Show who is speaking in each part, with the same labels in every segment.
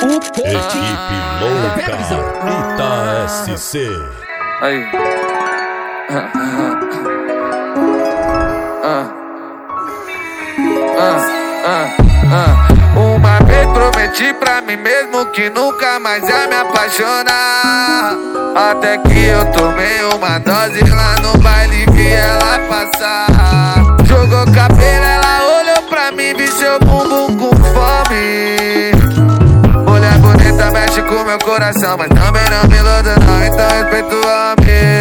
Speaker 1: Equipe louca, Ita SC.
Speaker 2: Aí. Uma vez prometi pra mim mesmo que nunca mais ia me apaixonar. Até que eu tomei uma dose lá no baile e vi ela passar. Jogou cabelo, ela olhou pra mim, vi seu bumbum com fome. Mulher bonita mexe com meu coração, mas também não me iluda não, então respeito o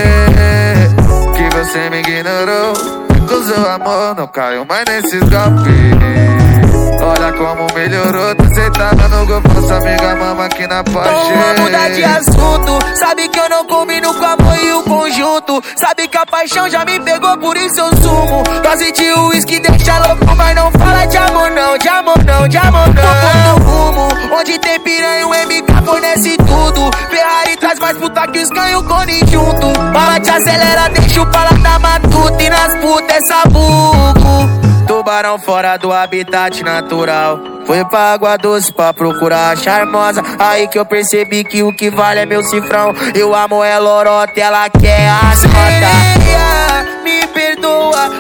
Speaker 2: homem. Que você me ignorou, recusou amor, não caiu mais nesses golpes. Olha como melhorou, tu sentada no golfão, sua amiga mama aqui na Porsche.
Speaker 3: Vamos mudar de assunto, sabe que eu não combino com o amor e o conjunto. Sabe que a paixão já me pegou, por isso eu sumo. Dose de uísque deixa louco, mas não fala de amor não, de amor não, de amor não. Tô no rumo, onde tem piranha o MK fornece tudo. Ferrari traz mais puta que os canhos Cone junto. Bala te acelera, deixa o paladar matuto. E nas putas é sabugo. Tubarão fora do habitat natural. Foi pra água doce pra procurar a charmosa. Aí que eu percebi que o que vale é meu cifrão. Eu amo ela lorota, ela quer as notas. Sereia, me perdoa,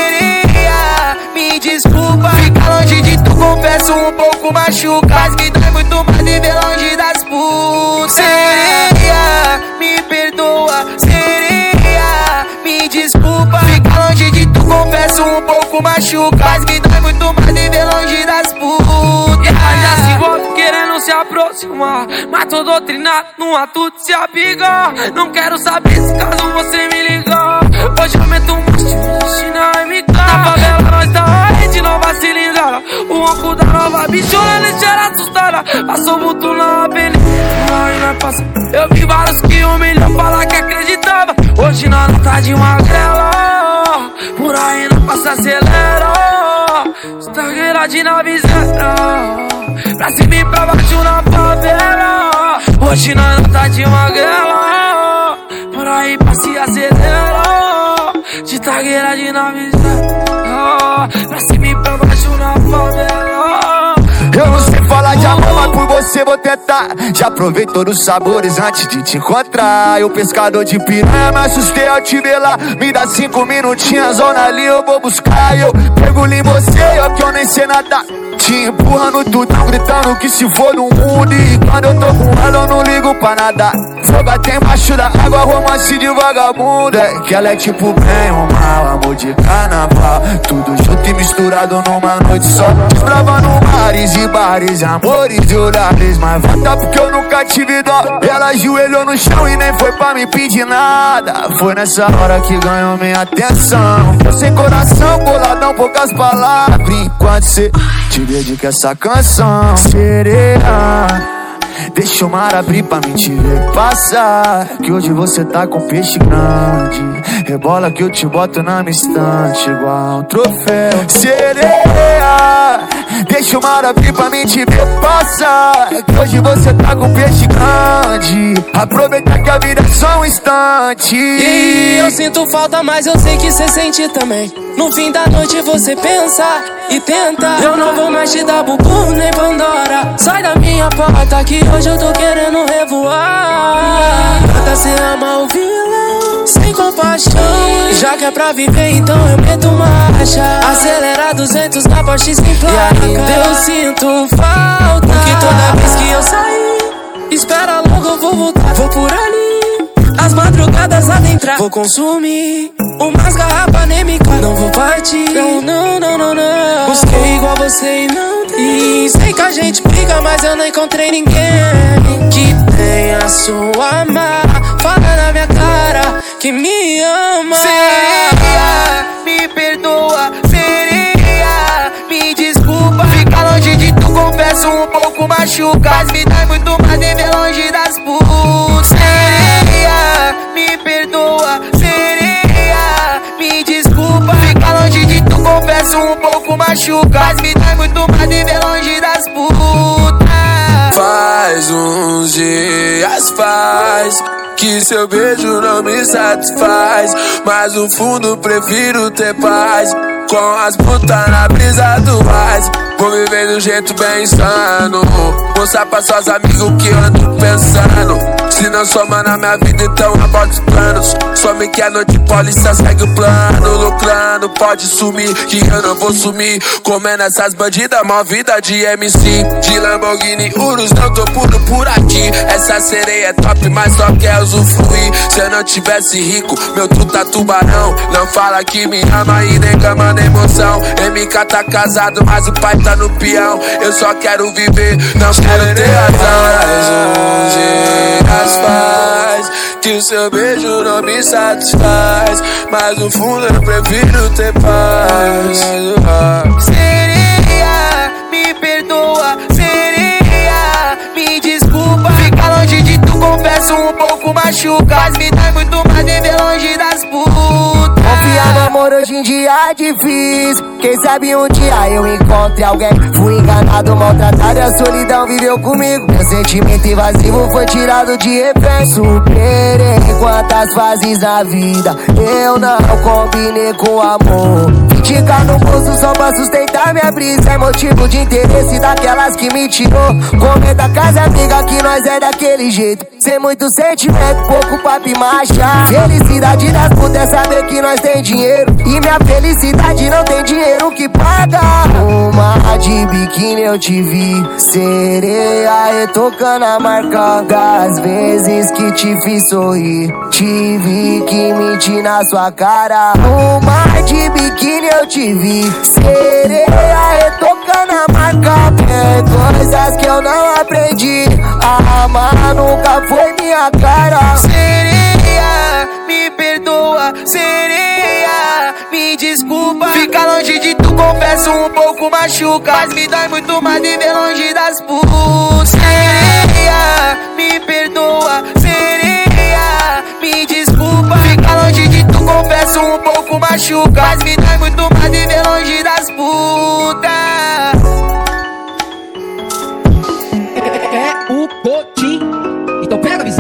Speaker 3: sereia, me desculpa. Fica longe de tu, confesso, um pouco machuca. Mas me dói muito mais viver longe das putas. Sereia, me perdoa, sereia, me desculpa. Fica longe de tu, confesso, um pouco machuca. Mas me dói muito mais viver longe das putas.
Speaker 4: Já se envolve querendo se aproximar, mas tô doutrinado no ato de se abrigar. Não quero saber se caso você me ligar. Hoje eu meto um monte na MK. Na favela nós tá rede, nova cilindrada. O ronco da nova bichona deixa assustada. Passou muito na avenida, aí nós passa. Eu vi vários que humilham, falar que acreditava. Hoje nós não tá de magrela, por aí nós passa acelera. Estagueira de nave zero, pra cima e pra baixo na favela. Hoje nós não tá de magrela, por aí pra se acelera. De tagueira de nave zero, pra cima e pra baixo na favela.
Speaker 3: Eu não sei falar de amor, mas por você vou tentar. Já provei todos os sabores antes de te encontrar. Eu pescador de piranha, me assustei ao te ver lá. Me dá 5 minutinhos, zona ali eu vou buscar. Eu mergulho em você, eu que eu nem sei nadar. Te empurrando tudo, gritando que se for no mundo. E quando eu tô com ela eu não ligo pra nada. Vou bater embaixo da água, romance de vagabundo. É que ela é tipo bem ou mal, amor de carnaval. Tudo junto e misturado numa noite só. Desbravando mares e bares, amores de olhares. Mas volta porque eu nunca tive dó. Ela ajoelhou no chão e nem foi pra me pedir nada. Foi nessa hora que ganhou minha atenção. Eu sem coração, boladão, poucas palavras. Enquanto cê te dedica essa canção. Sereia, deixa o mar abrir pra mim te ver passar. Que hoje você tá com peixe grande. Rebola que eu te boto na minha estante igual um troféu. Sereia, deixa o mar abrir pra mim te ver passar. Que hoje você tá com peixe grande. Aproveita que a vida é só um instante.
Speaker 4: E eu sinto falta, mas eu sei que cê sente também. No fim da noite você pensa e tenta. Eu não vou mais te dar bubu nem Pandora. Sai da minha porta que hoje eu tô querendo revoar. Canta cê ama o vilão sem compaixão. Já que é pra viver então eu meto marcha. Acelera 200 na Porsche sem placa. E ainda eu sinto falta, porque toda vez que eu sair, espera logo eu vou voltar. Vou por ali, as madrugadas lá dentro. Vou consumir umas garrafas anêmica. Não vou partir, não, não, não, não, não. Busquei igual você e não tem. Sei que a gente briga, mas eu não encontrei ninguém que tenha sua marca. Fala na minha cara que me ama.
Speaker 3: Sereia, me perdoa, sereia, me desculpa. Fica longe de tu, confesso, um pouco machuca. Mas me dá muito mais viver longe das putas. Sereia, me perdoa, sereia, me desculpa. Fica longe de tu, confesso, um pouco machuca. Mas me dá muito mais viver longe das putas.
Speaker 5: Faz uns dias, faz que seu beijo não me satisfaz, mas no fundo prefiro ter paz. Com as putas na brisa do mais, vou vivendo daquele jeito bem insano. Mostrar pra seus amigos o que eu ando pensando. Se não soma na minha vida, então aborta os planos. Some que a noite polícia segue o plano. Lucrando, pode sumir, que eu não vou sumir. Comendo essas bandidas, mó vida de MC. De Lamborghini, Urus, não tô puro por aqui. Essa sereia é top, mas só quer usufruir. Se eu não tivesse rico, meu truta tubarão. Não fala que me ama e nem cama nem emoção. MK tá casado, mas o pai tá no peão. Eu só quero viver, não quero ter atrás. As paz, que o seu beijo não me satisfaz, mas no fundo eu prefiro ter paz.
Speaker 3: Sereia, me perdoa, sereia, me desculpa. Ficar longe de tu, confesso, um pouco machuca, mas me dá muito mais viver longe das putas. Confiar no amor hoje em dia é difícil. Quem sabe um dia eu encontre alguém. Fui enganado, maltratado e a solidão viveu comigo. Meu sentimento invasivo foi tirado de refém. Superei quantas fases na vida, eu não combinei com amor. 20k no bolso só pra sustentar minha brisa. É motivo de interesse daquelas que me tirou. Comenta com as amigas que nós é daquele jeito. Sem muito sentimento, pouco papo e marcha. Felicidade das putas é saber que nós tem dinheiro. E minha felicidade não tem dinheiro que paga. Uma de biquíni eu te vi, sereia retocando a marca das vezes que te fiz sorrir. Tive que mentir na sua cara. Uma de biquíni eu te vi, sereia retocando a marca. Tem coisas que eu não aprendi, amar nunca foi minha cara. Sereia, me perdoa, sereia, me desculpa. Ficar longe de tu, confesso, um pouco machuca, mas me dói muito mais viver longe das putas. Sereia, me perdoa, sereia, me desculpa. Ficar longe de tu, confesso, um pouco machuca, mas me dói muito mais viver longe das putas.
Speaker 6: É o Cotim, então pega a visão.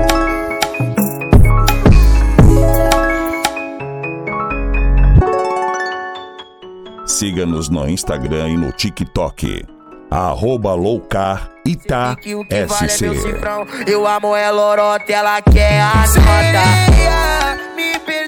Speaker 1: Siga-nos no Instagram e no TikTok. @loucaritasc.
Speaker 3: Eu amo ela, lorota, ela quer a nota.